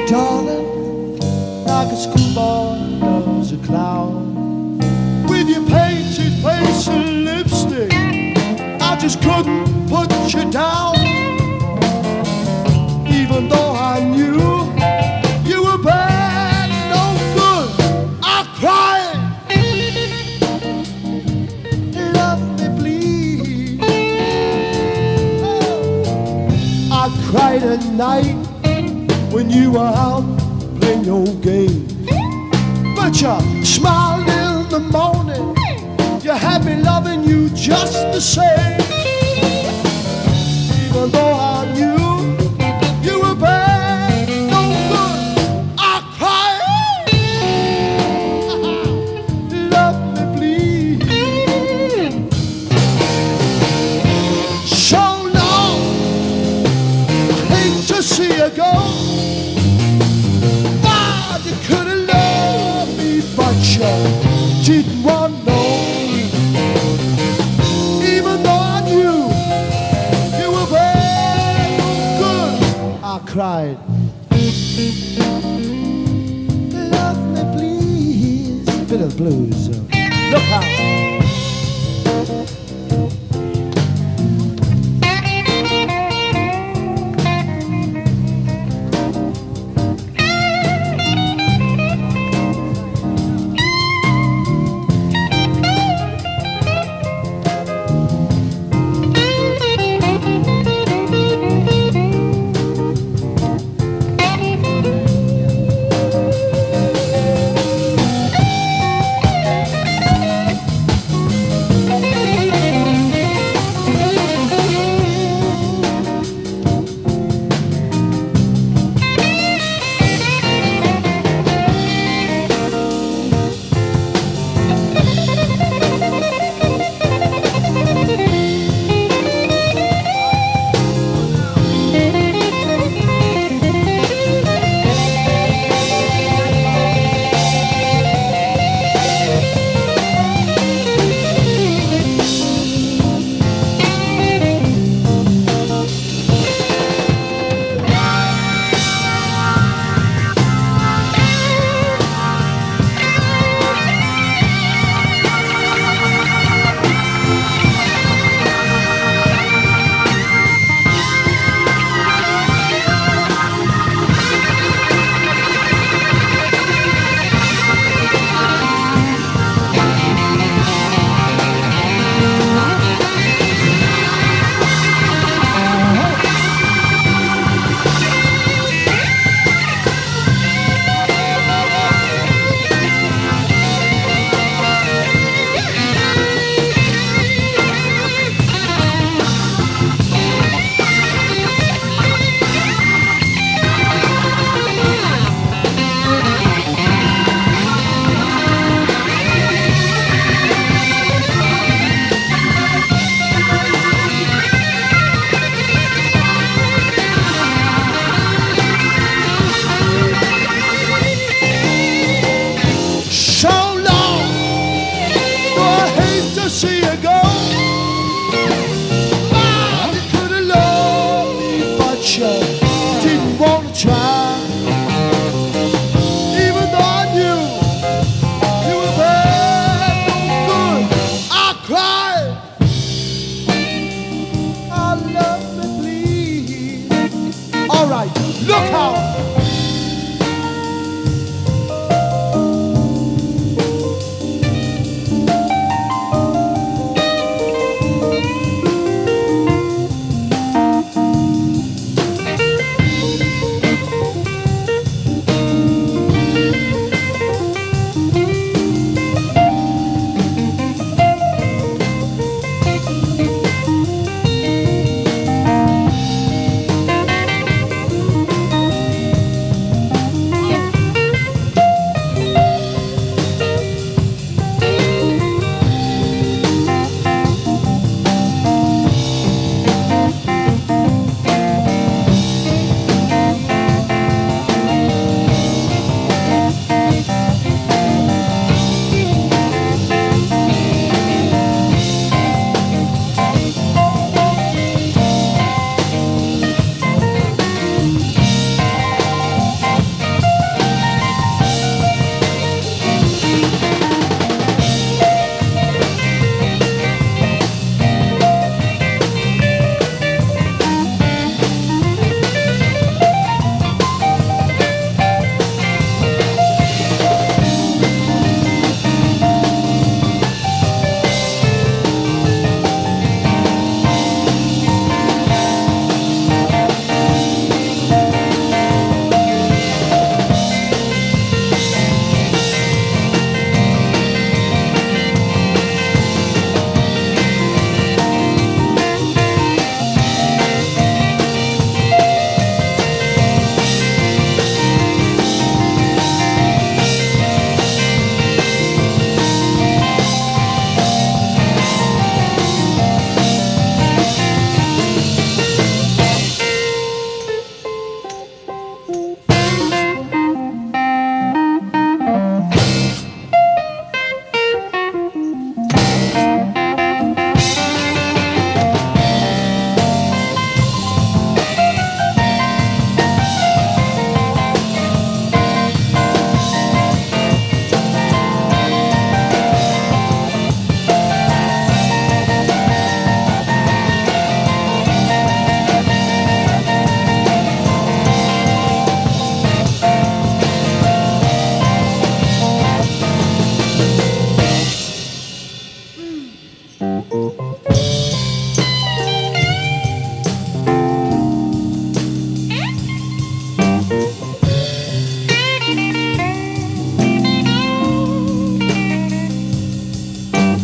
darling, like a schoolboy loves a clown. With your painted face and lipstick, I just couldn't put you down. Even though I knew you were bad, no good, I cried. Love me, please. Oh. I cried at night when you were out playing your game. But you smiled in the morning, you had me loving you just the same. Even though I knew you were bad, no good, I cried. Love me, please. So long, I hate to see you go. Why you couldn't love me, but you didn't want to know. Even though I knew you were bad, no good, I cried. Love me, please. A bit of blues. Look out.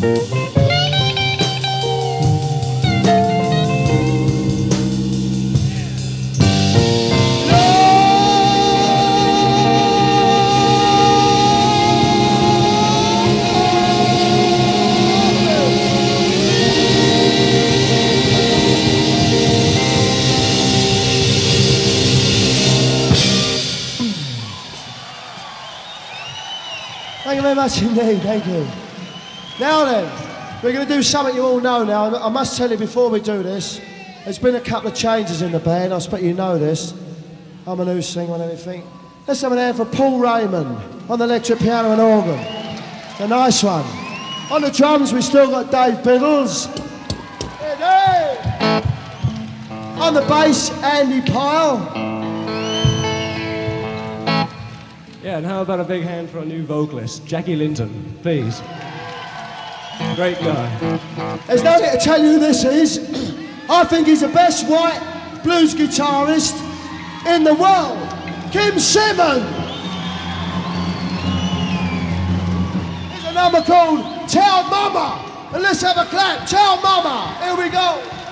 Thank you very much indeed, thank you. Now then, we're going to do something you all know now. I must tell you before we do this, there's been a couple of changes in the band, I expect you know this. I'm a new singer and everything. Let's have an hand for Paul Raymond on the electric piano and organ. A nice one. On the drums we still got Dave Biddles. Hey. On the bass, Andy Pyle. Yeah, and how about a big hand for our new vocalist, Jackie Linton, please. Great guy. There's no need to tell you who this is. I think he's the best white blues guitarist in the world. Kim Simon. Here's a number called Tell Mama. And let's have a clap. Tell Mama. Here we go.